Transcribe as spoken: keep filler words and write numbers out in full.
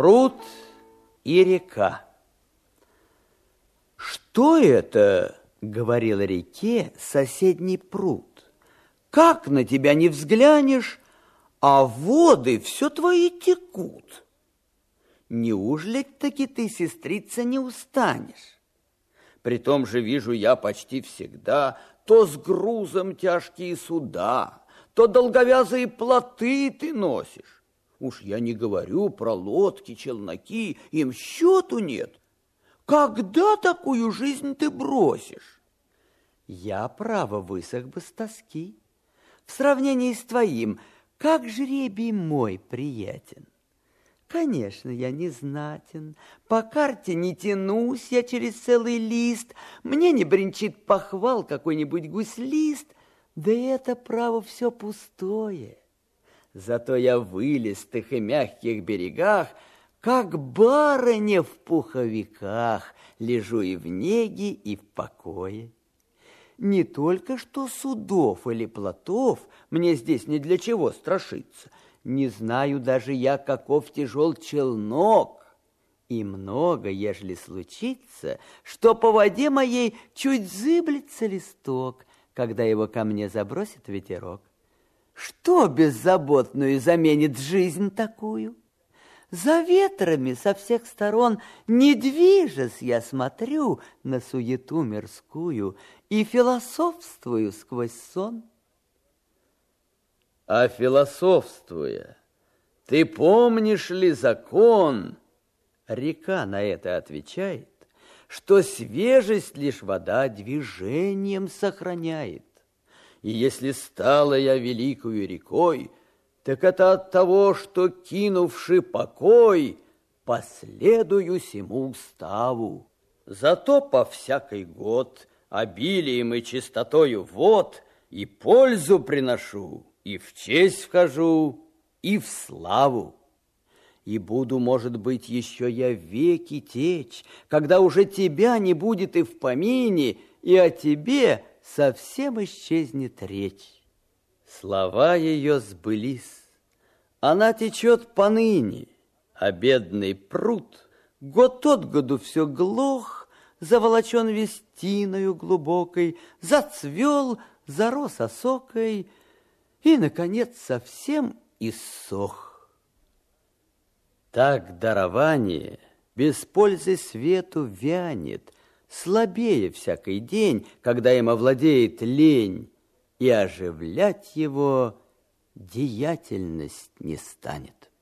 Пруд и река. «Что это, — говорил реке, — соседний пруд? Как на тебя не взглянешь, а воды все твои текут? Неужели таки ты, сестрица, не устанешь? При том же вижу я почти всегда то с грузом тяжкие суда, то долговязые плоты ты носишь. Уж я не говорю про лодки, челноки, им счету нет. Когда такую жизнь ты бросишь?» Я, право, высох бы с тоски. В сравнении с твоим, как жребий мой приятен. Конечно, я не знатен, по карте не тянусь я через целый лист, мне не бренчит похвал какой-нибудь гуслист, да это, право, все пустое. Зато я в вылистых и мягких берегах, как барыня в пуховиках, лежу и в неге, и в покое. Не только что судов или плотов мне здесь ни для чего страшиться, не знаю даже я, каков тяжел челнок, и много, ежели случится, что по воде моей чуть зыблется листок, когда его ко мне забросит ветерок. Что беззаботную заменит жизнь такую? За ветрами со всех сторон, не движась, я смотрю на суету мирскую и философствую сквозь сон. А философствуя, ты помнишь ли закон? Река на это отвечает, что свежесть лишь вода движением сохраняет. И если стала я великою рекой, так это от того, что, кинувши покой, последую сему уставу. Зато по всякий год обилием и чистотою вод и пользу приношу, и в честь вхожу, и в славу. И буду, может быть, еще я веки течь, когда уже тебя не будет и в помине, и о тебе совсем исчезнет речь. Слова ее сбылись. Она течет поныне, а бедный пруд год от году все глох, заволочен вестиною глубокой, зацвел, зарос осокой и, наконец, совсем иссох. Так дарование без пользы свету вянет, слабее всякий день, когда им овладеет лень, и оживлять его деятельность не станет.